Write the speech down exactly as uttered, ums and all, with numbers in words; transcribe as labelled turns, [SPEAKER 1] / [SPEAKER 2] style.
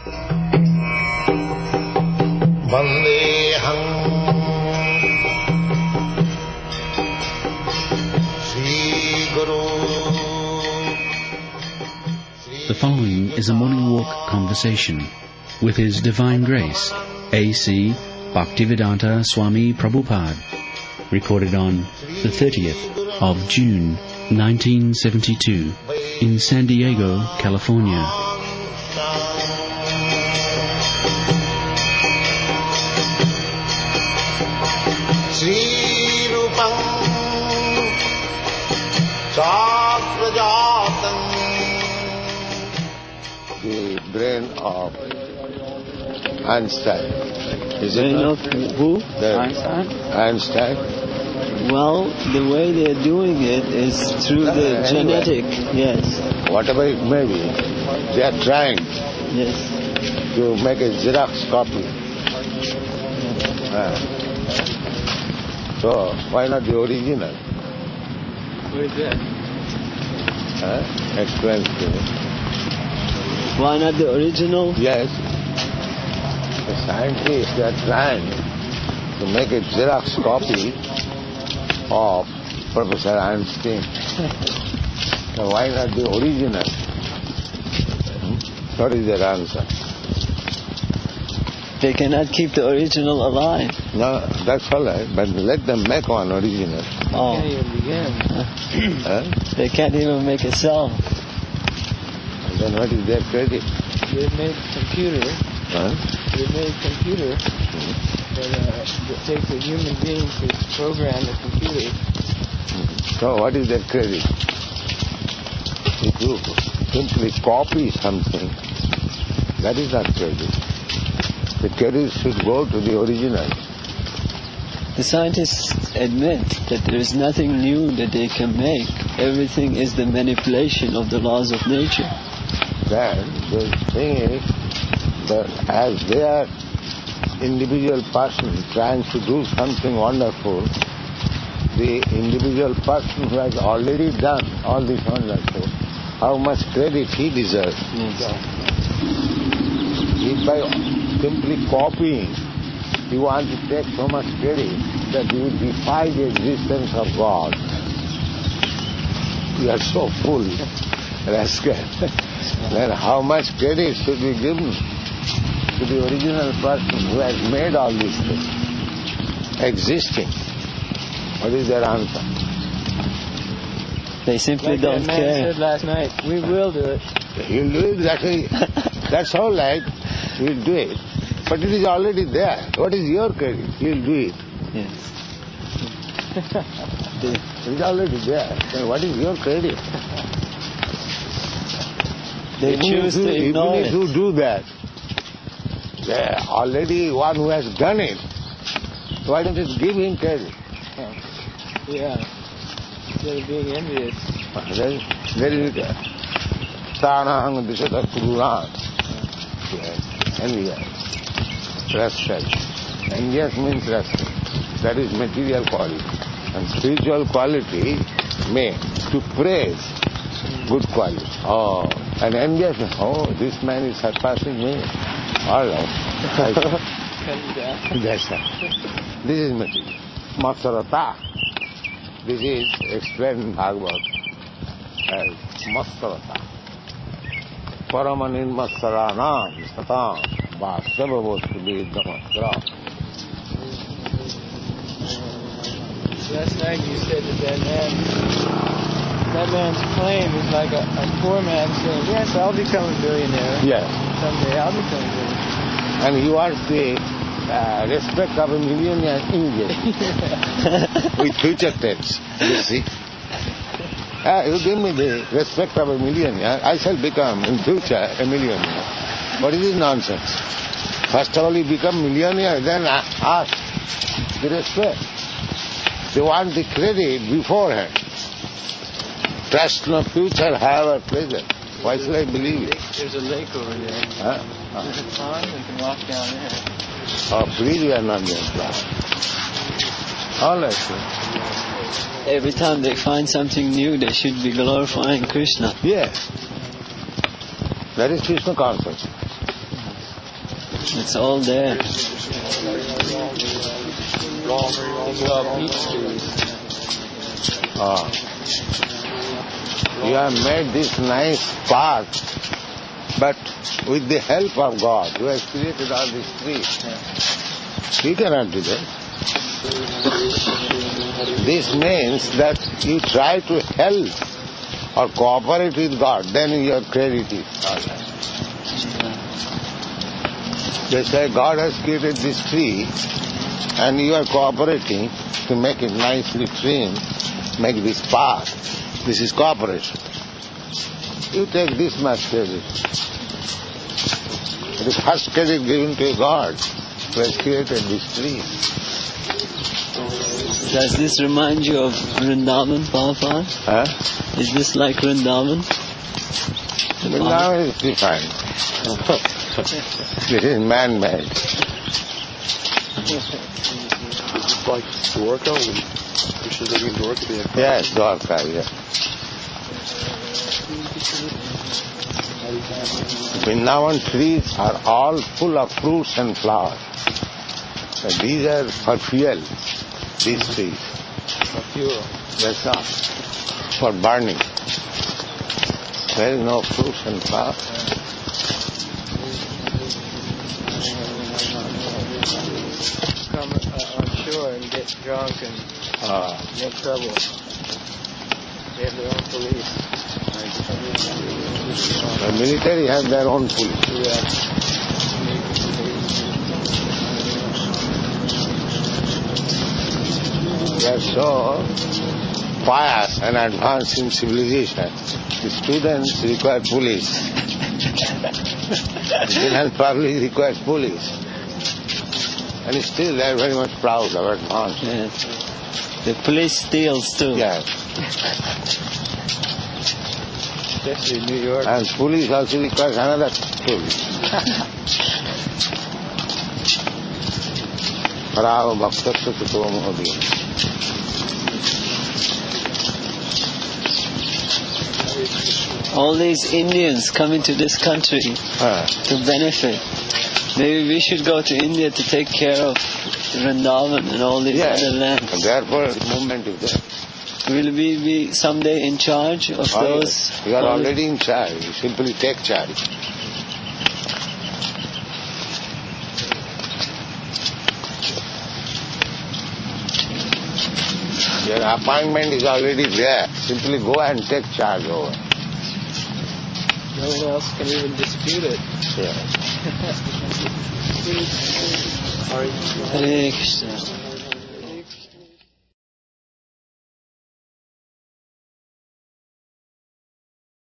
[SPEAKER 1] Vandeham Sri Guru.
[SPEAKER 2] The following is a morning walk conversation with His Divine Grace, A C Bhaktivedanta Swami Prabhupada, recorded on the thirtieth of June nineteen seventy-two in San Diego, California.
[SPEAKER 1] Sri Rupam Chakrajatam. The brain of Einstein. Is
[SPEAKER 3] Brain
[SPEAKER 1] it
[SPEAKER 3] of who?
[SPEAKER 1] The
[SPEAKER 3] Einstein?
[SPEAKER 1] Einstein?
[SPEAKER 3] Well, the way they're doing it is through the
[SPEAKER 1] Uh, anyway.
[SPEAKER 3] genetic, yes,
[SPEAKER 1] Whatever it may be, they are trying
[SPEAKER 3] yes.
[SPEAKER 1] to make a Xerox copy. Uh, so, why not the original?
[SPEAKER 3] Where's that?
[SPEAKER 1] Uh, explain to me.
[SPEAKER 3] Why not the original?
[SPEAKER 1] Yes. The scientists are trying to make a Xerox copy of Professor Einstein. So why not the original? Hmm? What is their answer?
[SPEAKER 3] They cannot keep the original alive.
[SPEAKER 1] No, that's all right, but let them make one original.
[SPEAKER 3] Oh.
[SPEAKER 1] Huh?
[SPEAKER 3] They can't even make a cell.
[SPEAKER 1] And then what is their credit?
[SPEAKER 4] They made computer.
[SPEAKER 1] Huh?
[SPEAKER 4] They made computer that, uh, that takes a human being to program the computer.
[SPEAKER 1] So what is their credit? If you simply copy something, that is not credit. The credit should go to the original.
[SPEAKER 3] The scientists admit that there is nothing new that they can make. Everything is the manipulation of the laws of nature.
[SPEAKER 1] Then the thing is that as they are individual person trying to do something wonderful, the individual person who has already done all this wonderful, how much credit he deserves. If by simply copying you want to take so much credit that you defy the existence of God, you are so full, rascal. Then how much credit should be given to the original person who has made all these things existing? What is their answer?
[SPEAKER 3] They simply
[SPEAKER 4] Like
[SPEAKER 3] don't
[SPEAKER 4] that man
[SPEAKER 3] care.
[SPEAKER 4] said last night, we will do it.
[SPEAKER 1] He'll do it exactly. That's all right. He'll do it. But it is already there. What is your credit? He'll do it.
[SPEAKER 3] Yes.
[SPEAKER 1] It is already there. Then what is your credit?
[SPEAKER 3] They
[SPEAKER 1] Even
[SPEAKER 3] choose
[SPEAKER 1] if you,
[SPEAKER 3] to ignore
[SPEAKER 1] even if you
[SPEAKER 3] it.
[SPEAKER 1] do that, there already one who has done it. Why don't you give him credit?
[SPEAKER 4] Yeah. Instead of being envious.
[SPEAKER 1] Then, there is it. Tanahang Dishata Kurunat. Envious. Respect. Envious means respect. That is material quality. And spiritual quality may to praise good quality. Oh, and envious, oh, this man is surpassing me. All right. That's right. This is material. Matsarata. This is explained in Bhagavad as Matsarata. Paramanin Matsaranam Satam Vasavavostu Vedamatra.
[SPEAKER 4] Last night you said that that man, that man's claim is like a, a poor man saying, yes, I'll become a billionaire.
[SPEAKER 1] Yes.
[SPEAKER 4] Someday I'll become a billionaire.
[SPEAKER 1] And he wants the uh, respect of a millionaire immediately. With future tense, you see. Uh, you give me the respect of a millionaire, I shall become in future a millionaire. What is this nonsense? First of all you become millionaire, then ask the respect. They want the credit beforehand. Trust no future, however pleasant. Why should I believe it?
[SPEAKER 4] There's a lake over there.
[SPEAKER 1] Huh?
[SPEAKER 4] There's a pond, we can walk down there.
[SPEAKER 1] Oh, please, we are not going to fly. All right, sir.
[SPEAKER 3] Every time they find something new, they should be glorifying Krishna.
[SPEAKER 1] Yes. That is Krishna consciousness.
[SPEAKER 3] It's all there.
[SPEAKER 1] Oh. You have made this nice path, but with the help of God, you have created all these trees. You cannot do that. This means that you try to help or cooperate with God, then your credit is all right. They say God has created this tree and you are cooperating to make it nicely trimmed, make this path. This is cooperation. You take this much credit. The first credit given to God who has created this tree.
[SPEAKER 3] Does this remind you of Vrindavan, Prabhupada?
[SPEAKER 1] Huh?
[SPEAKER 3] Is this like Vrindavan?
[SPEAKER 1] Vrindavan is different. This is man-made.
[SPEAKER 5] It's like Dwarka, when Krishna living in Dwarka, they have...
[SPEAKER 1] Yes, Dwarka, yes. Vrindavan trees are all full of fruits and flowers. And these are for fuel, these trees.
[SPEAKER 4] For fuel.
[SPEAKER 1] That's all. For burning. There is no fruits and flowers.
[SPEAKER 4] Come uh, on shore and get drunk and
[SPEAKER 1] Uh,
[SPEAKER 4] make trouble. They have their own police.
[SPEAKER 1] the military has their own police.
[SPEAKER 4] Yeah.
[SPEAKER 1] They are so pious and advanced in civilization. The students require police. The general public requires police. And still they are very much proud of advance.
[SPEAKER 3] Yes. The police steals too.
[SPEAKER 1] Yes.
[SPEAKER 4] Especially in New York.
[SPEAKER 1] And police also requires another police. Bravo Bhaktasya Kuto Modi.
[SPEAKER 3] All these Indians coming to this country
[SPEAKER 1] Uh,
[SPEAKER 3] to benefit. Maybe we should go to India to take care of Vrindavan and all these
[SPEAKER 1] yes.
[SPEAKER 3] other
[SPEAKER 1] And
[SPEAKER 3] lands.
[SPEAKER 1] therefore the movement is there.
[SPEAKER 3] Will we be someday in charge of
[SPEAKER 1] Oh,
[SPEAKER 3] those?
[SPEAKER 1] yes. You are already in charge. You simply take charge. Your appointment is already there. Simply go and take charge over.
[SPEAKER 4] No one else can even dispute it.
[SPEAKER 1] Yeah.
[SPEAKER 3] Hare Krishna.